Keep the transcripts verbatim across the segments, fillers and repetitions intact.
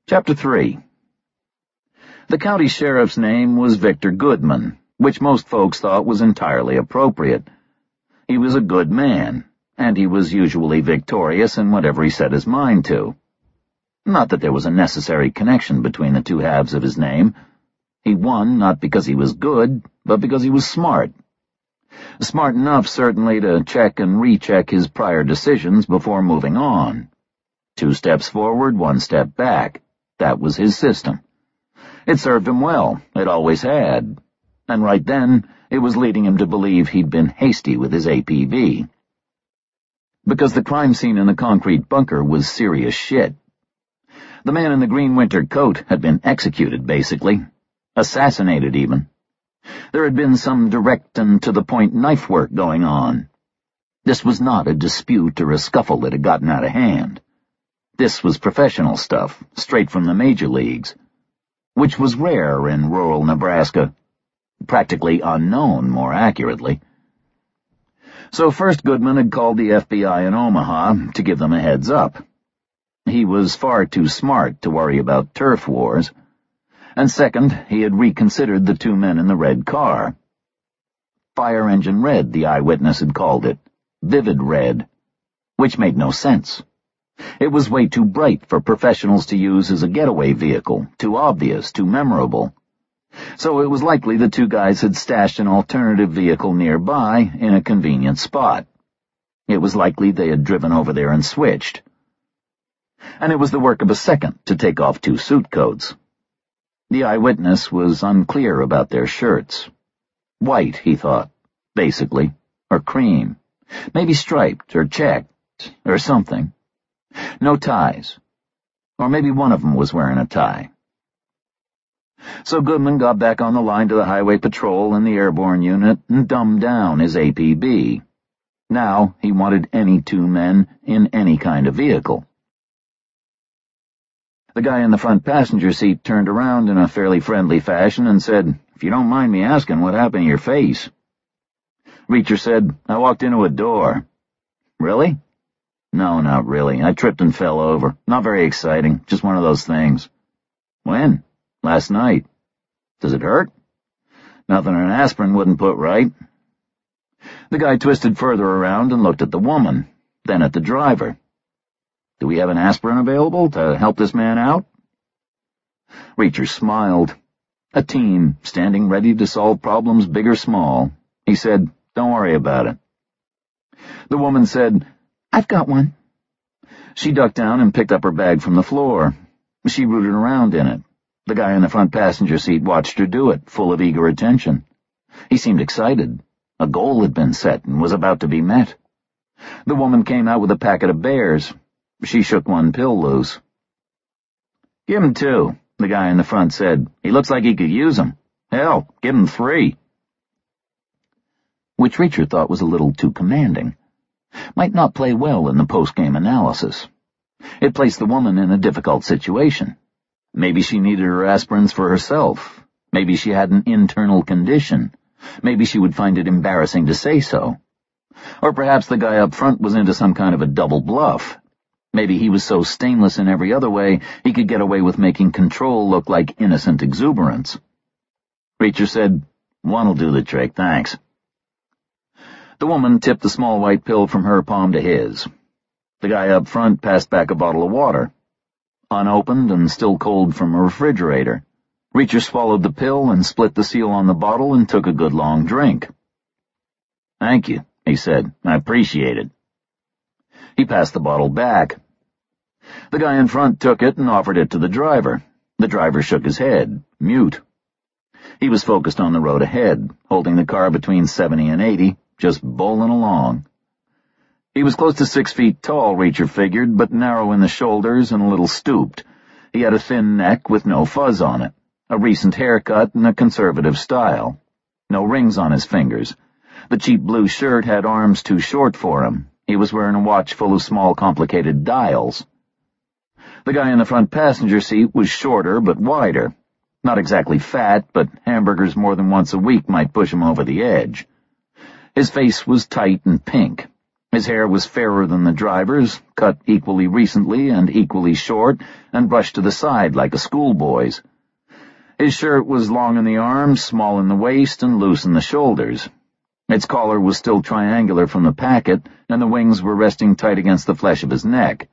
Chapter three. The county sheriff's name was Victor Goodman, which most folks thought was entirely appropriate. He was a good man, and he was usually victorious in whatever he set his mind to. Not that there was a necessary connection between the two halves of his name. He won not because he was good, but because he was smart. Smart enough, certainly, to check and recheck his prior decisions before moving on. Two steps forward, one step back. That was his system. It served him well, it always had. And right then, it was leading him to believe he'd been hasty with his A P B. Because the crime scene in the concrete bunker was serious shit. The man in the green winter coat had been executed, basically. Assassinated, even. There had been some direct and to-the-point knife work going on. This was not a dispute or a scuffle that had gotten out of hand. This was professional stuff, straight from the major leagues, which was rare in rural Nebraska. Practically unknown, more accurately. So first Goodman had called the F B I in Omaha to give them a heads up. He was far too smart to worry about turf wars. And second, he had reconsidered the two men in the red car. Fire engine red, the eyewitness had called it. Vivid red. Which made no sense. It was way too bright for professionals to use as a getaway vehicle, too obvious, too memorable. So it was likely the two guys had stashed an alternative vehicle nearby in a convenient spot. It was likely they had driven over there and switched. And it was the work of a second to take off two suit coats. The eyewitness was unclear about their shirts. White, he thought, basically, or cream, maybe striped or checked, or something. No ties. Or maybe one of them was wearing a tie. So Goodman got back on the line to the highway patrol and the airborne unit and dumbed down his A P B. Now he wanted any two men in any kind of vehicle. The guy in the front passenger seat turned around in a fairly friendly fashion and said, "If you don't mind me asking, what happened to your face?" Reacher said, "I walked into a door." "Really?" "No, not really. I tripped and fell over. Not very exciting. Just one of those things." "When?" "Last night." "Does it hurt?" "Nothing an aspirin wouldn't put right." The guy twisted further around and looked at the woman, then at the driver. "Do we have an aspirin available to help this man out?" Reacher smiled. A team, standing ready to solve problems big or small. He said, "Don't worry about it." The woman said, "I've got one." She ducked down and picked up her bag from the floor. She rooted around in it. The guy in the front passenger seat watched her do it, full of eager attention. He seemed excited. A goal had been set and was about to be met. The woman came out with a packet of bears. She shook one pill loose. "Give him two," the guy in the front said. "He looks like he could use them. Hell, give him three." Which Reacher thought was a little too commanding. Might not play well in the post-game analysis. It placed the woman in a difficult situation. Maybe she needed her aspirins for herself. Maybe she had an internal condition. Maybe she would find it embarrassing to say so. Or perhaps the guy up front was into some kind of a double bluff. Maybe he was so stainless in every other way he could get away with making control look like innocent exuberance. Reacher said, "One'll do the trick, thanks." The woman tipped the small white pill from her palm to his. The guy up front passed back a bottle of water. Unopened and still cold from a refrigerator. Reacher swallowed the pill and split the seal on the bottle and took a good long drink. "Thank you," he said. "I appreciate it." He passed the bottle back. The guy in front took it and offered it to the driver. The driver shook his head, mute. He was focused on the road ahead, holding the car between seventy and eighty, just bowling along. He was close to six feet tall, Reacher figured, but narrow in the shoulders and a little stooped. He had a thin neck with no fuzz on it, a recent haircut and a conservative style. No rings on his fingers. The cheap blue shirt had arms too short for him. He was wearing a watch full of small, complicated dials. The guy in the front passenger seat was shorter but wider. Not exactly fat, but hamburgers more than once a week might push him over the edge. His face was tight and pink. His hair was fairer than the driver's, cut equally recently and equally short, and brushed to the side like a schoolboy's. His shirt was long in the arms, small in the waist, and loose in the shoulders. Its collar was still triangular from the packet, and the wings were resting tight against the flesh of his neck.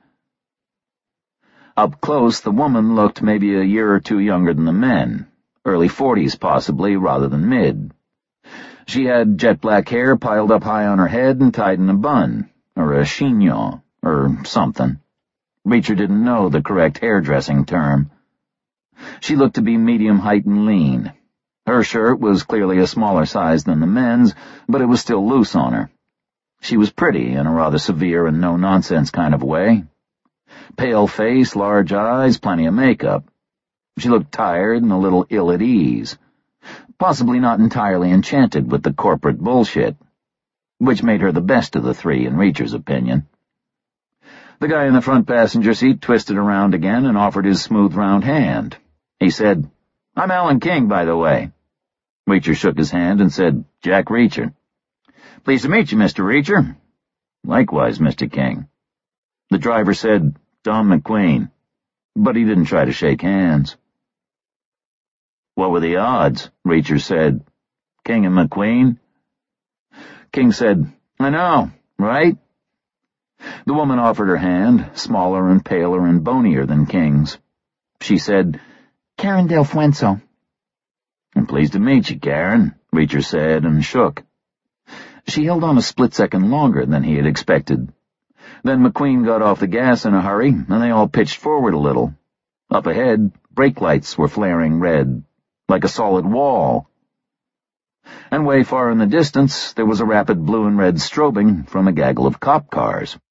Up close, the woman looked maybe a year or two younger than the men, early forties possibly, rather than mid. She had jet-black hair piled up high on her head and tied in a bun, or a chignon, or something. Reacher didn't know the correct hairdressing term. She looked to be medium height and lean. Her shirt was clearly a smaller size than the men's, but it was still loose on her. She was pretty in a rather severe and no-nonsense kind of way. Pale face, large eyes, plenty of makeup. She looked tired and a little ill at ease. Possibly not entirely enchanted with the corporate bullshit, which made her the best of the three in Reacher's opinion. The guy in the front passenger seat twisted around again and offered his smooth round hand. He said, "I'm Alan King, by the way." Reacher shook his hand and said, "Jack Reacher." "Pleased to meet you, Mister Reacher." "Likewise, Mister King." The driver said, "Don McQueen," but he didn't try to shake hands. "What were the odds?" Reacher said. "King and McQueen?" King said, "I know, right?" The woman offered her hand, smaller and paler and bonier than King's. She said, "Karen Del Fuenzo." "I'm pleased to meet you, Karen," Reacher said, and shook. She held on a split second longer than he had expected. Then McQueen got off the gas in a hurry, and they all pitched forward a little. Up ahead, brake lights were flaring red, like a solid wall. And way far in the distance, there was a rapid blue and red strobing from a gaggle of cop cars.